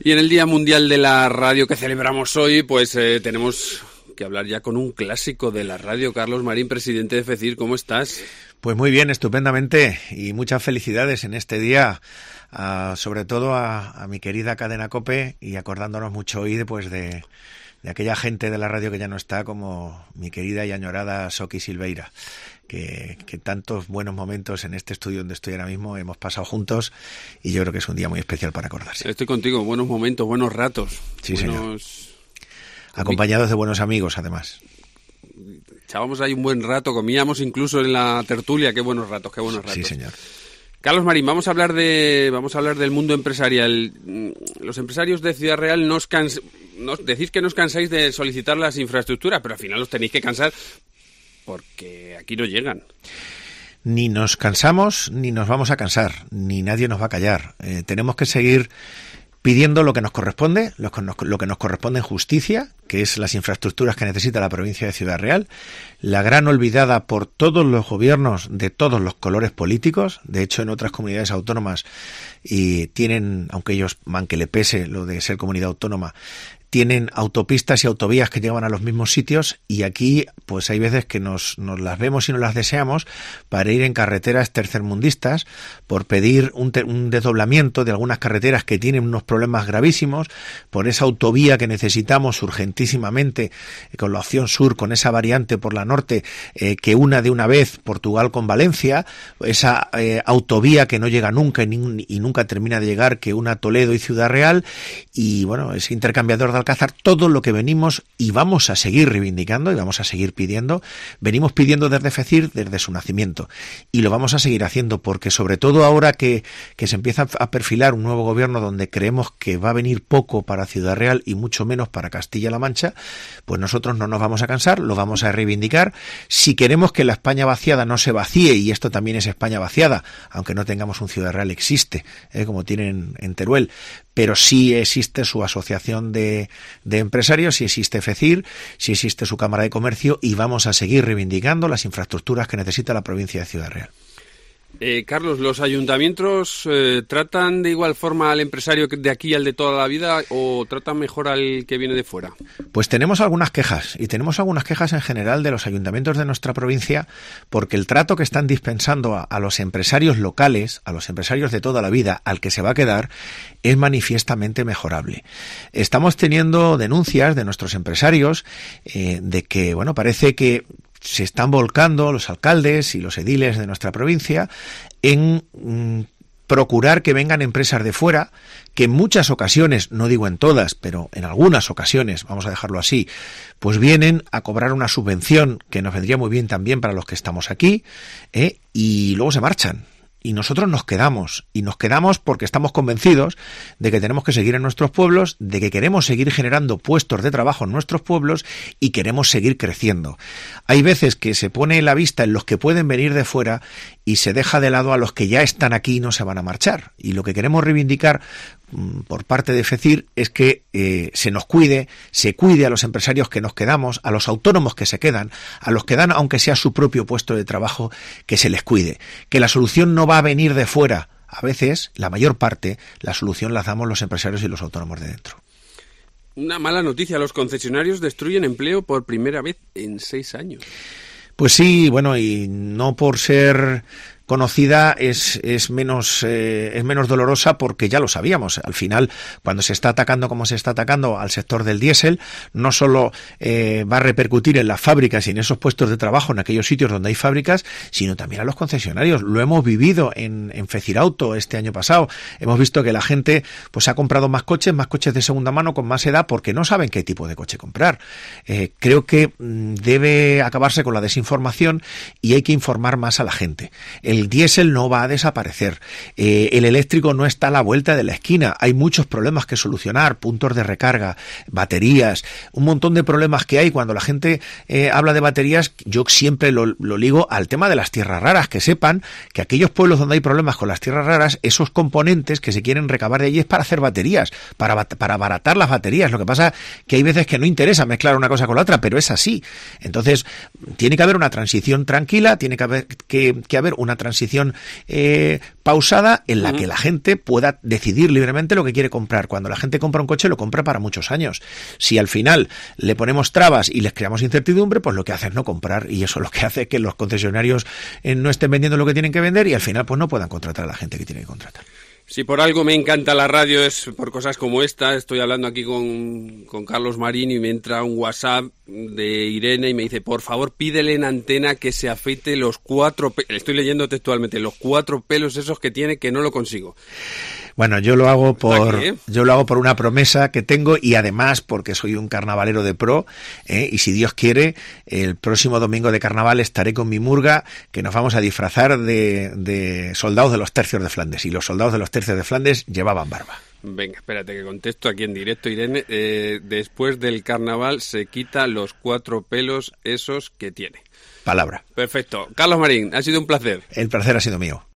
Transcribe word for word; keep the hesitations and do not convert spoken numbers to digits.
Y en el Día Mundial de la Radio que celebramos hoy, pues eh, tenemos que hablar ya con un clásico de la radio. Carlos Marín, presidente de FECIR, ¿cómo estás? Pues muy bien, estupendamente, y muchas felicidades en este día, uh, sobre todo a, a mi querida cadena COPE, y acordándonos mucho hoy pues, de, de aquella gente de la radio que ya no está, como mi querida y añorada Soqui Silveira, que, que tantos buenos momentos en este estudio donde estoy ahora mismo hemos pasado juntos, y yo creo que es un día muy especial para acordarse. Estoy contigo, buenos momentos, buenos ratos. Sí, buenos... señor. Acompañados de buenos amigos, además. Echábamos ahí un buen rato, comíamos incluso en la tertulia, qué buenos ratos, qué buenos ratos. Sí, señor. Carlos Marín, vamos a hablar de vamos a hablar del mundo empresarial. Los empresarios de Ciudad Real nos, cans, nos decís que nos cansáis de solicitar las infraestructuras, pero al final os tenéis que cansar porque aquí no llegan. Ni nos cansamos, ni nos vamos a cansar, ni nadie nos va a callar. Eh, tenemos que seguir pidiendo lo que nos corresponde, lo que nos, lo que nos corresponde en justicia, que es las infraestructuras que necesita la provincia de Ciudad Real, la gran olvidada por todos los gobiernos de todos los colores políticos. De hecho, en otras comunidades autónomas y tienen, aunque ellos man que le pese lo de ser comunidad autónoma, tienen autopistas y autovías que llevan a los mismos sitios, y aquí pues hay veces que nos, nos las vemos y nos las deseamos para ir en carreteras tercermundistas, por pedir un, te, un desdoblamiento de algunas carreteras que tienen unos problemas gravísimos, por esa autovía que necesitamos urgentísimamente con la opción sur, con esa variante por la norte eh, que una de una vez Portugal con Valencia, esa eh, autovía que no llega nunca y, ni, y nunca termina de llegar, que una Toledo y Ciudad Real, y bueno, ese intercambiador de Alcázar, todo lo que venimos y vamos a seguir reivindicando y vamos a seguir pidiendo, venimos pidiendo desde FECIR desde su nacimiento, y lo vamos a seguir haciendo, porque sobre todo ahora que, que se empieza a perfilar un nuevo gobierno donde creemos que va a venir poco para Ciudad Real y mucho menos para Castilla-La Mancha, pues nosotros no nos vamos a cansar, lo vamos a reivindicar. Si queremos que la España vaciada no se vacíe, y esto también es España vaciada, aunque no tengamos un Ciudad Real, existe, ¿eh? como tienen en Teruel, pero sí existe su asociación de, de empresarios, sí existe FECIR, sí existe su Cámara de Comercio, y vamos a seguir reivindicando las infraestructuras que necesita la provincia de Ciudad Real. Eh, Carlos, ¿los ayuntamientos eh, tratan de igual forma al empresario de aquí al de toda la vida, o tratan mejor al que viene de fuera? Pues tenemos algunas quejas, y tenemos algunas quejas en general de los ayuntamientos de nuestra provincia, porque el trato que están dispensando a, a los empresarios locales, a los empresarios de toda la vida, al que se va a quedar, es manifiestamente mejorable. Estamos teniendo denuncias de nuestros empresarios eh, de que, bueno, parece que se están volcando los alcaldes y los ediles de nuestra provincia en mm, procurar que vengan empresas de fuera, que en muchas ocasiones, no digo en todas, pero en algunas ocasiones, vamos a dejarlo así, pues vienen a cobrar una subvención que nos vendría muy bien también para los que estamos aquí, ¿eh? y luego se marchan. Y nosotros nos quedamos, y nos quedamos porque estamos convencidos de que tenemos que seguir en nuestros pueblos, de que queremos seguir generando puestos de trabajo en nuestros pueblos y queremos seguir creciendo. Hay veces que se pone la vista en los que pueden venir de fuera y se deja de lado a los que ya están aquí y no se van a marchar. Y lo que queremos reivindicar por parte de FECIR es que eh, se nos cuide, se cuide a los empresarios que nos quedamos, a los autónomos que se quedan, a los que dan, aunque sea su propio puesto de trabajo, que se les cuide. Que la solución no va a venir de fuera. A veces, la mayor parte, la solución la damos los empresarios y los autónomos de dentro. Una mala noticia, los concesionarios destruyen empleo por primera vez en seis años. Pues sí, bueno, y no por ser conocida es, es menos eh, es menos dolorosa, porque ya lo sabíamos. Al final, cuando se está atacando como se está atacando al sector del diésel, no solo eh, va a repercutir en las fábricas y en esos puestos de trabajo en aquellos sitios donde hay fábricas, sino también a los concesionarios. Lo hemos vivido en, en FECIR Auto este año pasado. Hemos visto que la gente pues ha comprado más coches, más coches de segunda mano con más edad, porque no saben qué tipo de coche comprar. Eh, creo que mm, debe acabarse con la desinformación y hay que informar más a la gente. El El diésel no va a desaparecer, eh, el eléctrico no está a la vuelta de la esquina, hay muchos problemas que solucionar, puntos de recarga, baterías, un montón de problemas que hay. Cuando la gente eh, habla de baterías, yo siempre lo, lo ligo al tema de las tierras raras, que sepan que aquellos pueblos donde hay problemas con las tierras raras, esos componentes que se quieren recabar de allí es para hacer baterías, para, para abaratar las baterías. Lo que pasa que hay veces que no interesa mezclar una cosa con la otra, pero es así. Entonces, tiene que haber una transición tranquila, tiene que haber, que, que haber una transición transición eh, pausada en la uh-huh. que la gente pueda decidir libremente lo que quiere comprar. Cuando la gente compra un coche, lo compra para muchos años. Si al final le ponemos trabas y les creamos incertidumbre, pues lo que hace es no comprar, y eso es lo que hace que los concesionarios eh, no estén vendiendo lo que tienen que vender y al final pues no puedan contratar a la gente que tienen que contratar. Si por algo me encanta la radio es por cosas como esta. Estoy hablando aquí con, con Carlos Marín y me entra un WhatsApp de Irene y me dice, por favor, pídele en antena que se afeite los cuatro pelos. Estoy leyendo textualmente, los cuatro pelos esos que tiene, que no lo consigo. Bueno, yo lo hago por yo lo hago por una promesa que tengo y además porque soy un carnavalero de pro, ¿eh? Y si Dios quiere, el próximo domingo de carnaval estaré con mi murga, que nos vamos a disfrazar de, de soldados de los tercios de Flandes, y los soldados de los tercios de Flandes llevaban barba. Venga, espérate que contesto aquí en directo, Irene. Eh, después del carnaval se quita los cuatro pelos esos que tiene. Palabra. Perfecto. Carlos Marín, ha sido un placer. El placer ha sido mío.